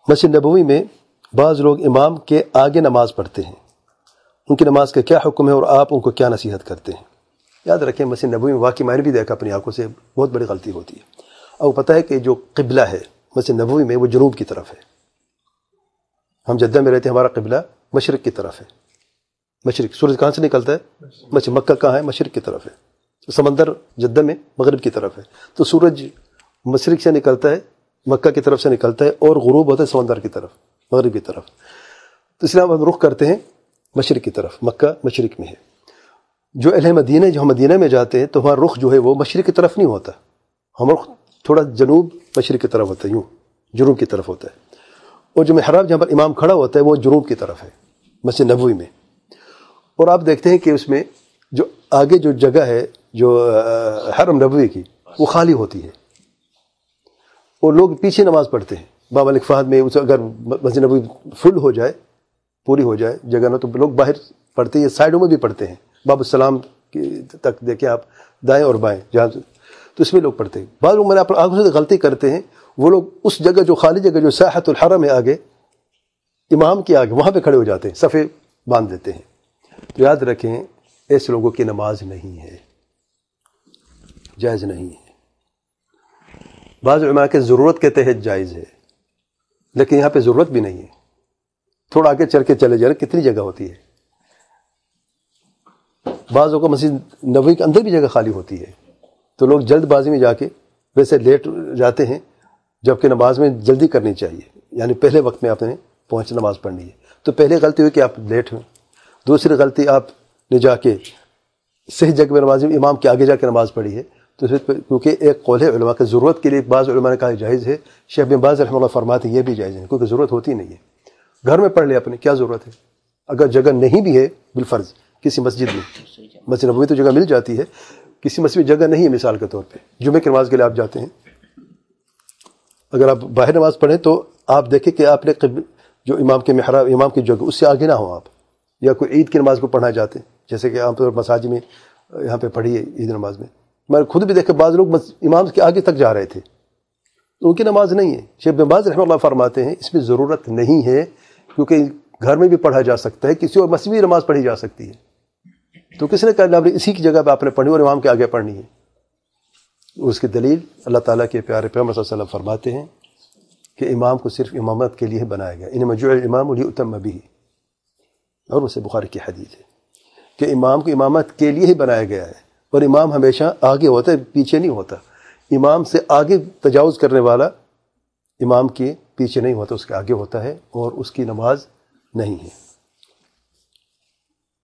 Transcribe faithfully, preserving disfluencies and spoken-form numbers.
مسجد نبوی میں بعض لوگ امام کے آگے نماز پڑھتے ہیں، ان کی نماز کا کیا حکم ہے اور آپ ان کو کیا نصیحت کرتے ہیں؟ یاد رکھیں مسجد نبوی میں واقعی میں نے بھی دیکھا اپنی آنکھوں سے بہت بڑی غلطی ہوتی ہے. اور پتہ ہے کہ جو قبلہ ہے مسجد نبوی میں وہ جنوب کی طرف ہے. ہم جدہ میں رہتے ہیں، ہمارا قبلہ مشرق کی طرف ہے. مشرق سورج کہاں سے نکلتا ہے؟ مشرق. مکہ کہاں ہے؟ مشرق کی طرف ہے. سمندر جدہ میں مغرب کی طرف ہے. تو سورج مشرق سے نکلتا ہے، مکہ کی طرف سے نکلتا ہے، اور غروب ہوتا ہے سمندر کی طرف، مغرب کی طرف. تو اس لیے ہم رخ کرتے ہیں مشرق کی طرف. مکہ مشرق میں ہے. جو اہل مدینہ جو ہم مدینہ میں جاتے ہیں تو ہمارا رخ جو ہے وہ مشرق کی طرف نہیں ہوتا، ہمارا رخ تھوڑا جنوب مشرق کی طرف ہوتا ہے، یوں جنوب کی طرف ہوتا ہے. اور جو محراب جہاں پر امام کھڑا ہوتا ہے وہ جنوب کی طرف ہے مسجد نبوی میں. اور آپ دیکھتے ہیں کہ اس میں جو آگے جو جگہ ہے جو حرم نبوی کی وہ خالی ہوتی ہے، اور لوگ پیچھے نماز پڑھتے ہیں. باب ملک فہد میں اگر مسجد نبوی فل ہو جائے، پوری ہو جائے جگہ نہ، تو لوگ باہر پڑھتے ہیں، سائڈوں میں بھی پڑھتے ہیں. باب السلام تک دیکھیں آپ، دائیں اور بائیں جہاں، تو اس میں لوگ پڑھتے ہیں. بعض لوگ میرے آنکھوں سے غلطی کرتے ہیں، وہ لوگ اس جگہ جو خالی جگہ جو ساحت الحرم ہے آگے امام کے آگے وہاں پہ کھڑے ہو جاتے ہیں، صفے باندھ دیتے ہیں. تو یاد رکھیں ایسے لوگوں کی نماز نہیں ہے، جائز نہیں ہے. بعض علماء کے ضرورت کے تحت جائز ہے، لیکن یہاں پہ ضرورت بھی نہیں ہے. تھوڑا آگے چل کے چلے جائیں، کتنی جگہ ہوتی ہے. بعضوں کو مسجد نبوی کے اندر بھی جگہ خالی ہوتی ہے، تو لوگ جلد بازی میں جا کے ویسے لیٹ جاتے ہیں، جبکہ نماز میں جلدی کرنی چاہیے، یعنی پہلے وقت میں آپ نے پہنچ نماز پڑھنی ہے. تو پہلے غلطی ہوئی کہ آپ لیٹ ہوئے. دوسری غلطی آپ نے جا کے صحیح جگہ میں نماز امام کے آگے جا کے نماز پڑھی ہے. تو کیونکہ ایک قول ہے علماء کی ضرورت کے لیے، بعض علماء نے کہا جائز ہے. شیخ بن باز رحمہ اللہ فرماتے ہیں یہ بھی جائز ہے، کیونکہ ضرورت ہوتی نہیں ہے. گھر میں پڑھ لے اپنے، کیا ضرورت ہے. اگر جگہ نہیں بھی ہے بالفرض کسی مسجد میں، مسجد نبوی تو جگہ مل جاتی ہے، کسی مسجد میں جگہ نہیں ہے مثال کے طور پہ جمعے کی نماز کے لیے آپ جاتے ہیں، اگر آپ باہر نماز پڑھیں تو آپ دیکھیں کہ آپ نے جو امام کے محراب امام کی جگہ اس سے آگے نہ ہوں آپ، یا کوئی عید کی نماز کو پڑھنا جاتے ہیں جیسے کہ عام طور پر مساجد میں یہاں پہ پڑھی ہے عید نماز میں. میں خود بھی دیکھا بعض لوگ امام کے آگے تک جا رہے تھے، تو ان کی نماز نہیں ہے. شیخ بن باز رحمہ اللہ فرماتے ہیں اس میں ضرورت نہیں ہے، کیونکہ گھر میں بھی پڑھا جا سکتا ہے، کسی اور مسجد میں نماز پڑھی جا سکتی ہے. تو کس نے کہا اسی کی جگہ پہ آپ نے پڑھنی اور امام کے آگے پڑھنی ہے. اس کی دلیل اللہ تعالیٰ کے پیارے پیغمبر صلی اللہ علیہ وسلم فرماتے ہیں کہ امام کو صرف امامت کے لیے بنایا گیا، انما جعل الامام لیؤتم بہ، اور اسے بخاری کی حدیث ہے کہ امام کو امامت کے لیے ہی بنایا گیا ہے. اور امام ہمیشہ آگے ہوتا ہے، پیچھے نہیں ہوتا. امام سے آگے تجاوز کرنے والا امام کے پیچھے نہیں ہوتا، اس کے آگے ہوتا ہے، اور اس کی نماز نہیں ہے.